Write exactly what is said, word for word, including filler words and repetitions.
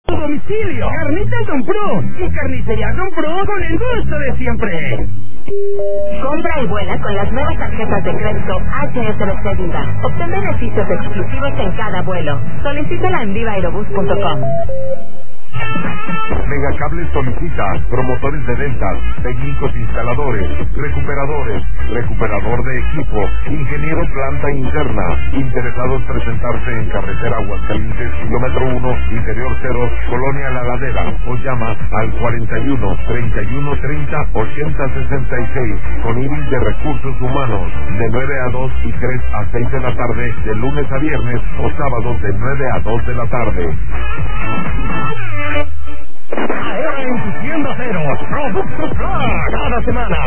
Domicilio, Carnitas Don Pro y Carnicería Don Pro con el gusto de siempre. Compra y vuela con las nuevas tarjetas de crédito H S B C Viva. Obtén beneficios exclusivos en cada vuelo. Solicítala en viva aerobús punto com. Megacable solicita promotores de ventas, técnicos instaladores, recuperadores, recuperador de equipo, ingeniero planta interna, interesados presentarse en carretera Aguascalientes, kilómetro uno, interior cero, Colonia La Ladera, o llama al cuarenta y uno, treinta y uno, treinta, ochenta, sesenta y seis, con Iris de Recursos Humanos, de nueve a dos y tres a seis de la tarde, de lunes a viernes, o sábados de nueve a dos de la tarde. Ahora en tu tienda Cero, Productos Plus, cada semana